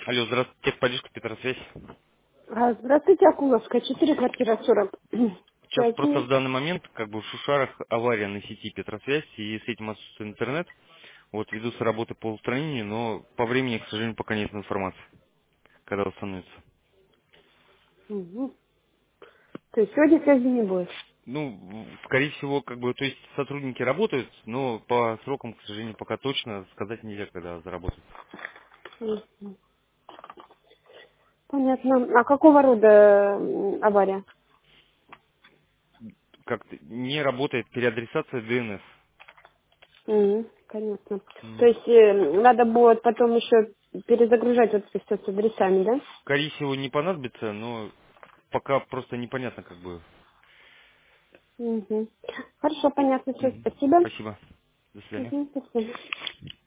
Алло, здравствуйте, техподдержка, Петросвязь. Здравствуйте, Акуловская, 4 квартира 40. Сейчас просто в Связи. данный момент как бы в Шушарах авария на сети Петросвязь, и с этим отсутствует интернет. Вот ведутся работы по устранению, но по времени, к сожалению, пока нет информации, когда восстановится. Мгм. То есть сегодня связи не будет. Ну, скорее всего, как бы, то есть сотрудники работают, но по срокам, к сожалению, пока точно сказать нельзя, когда заработают. Мгм. Понятно. А какого рода авария? Как-то не работает переадресация DNS. Понятно. То М. есть надо будет потом еще перезагружать вот это всё с адресами, да? Скорее всего, не понадобится, но пока просто непонятно, как бы. Мгм. Хорошо, понятно, все, Мгм. спасибо. Спасибо. До свидания. До свидания.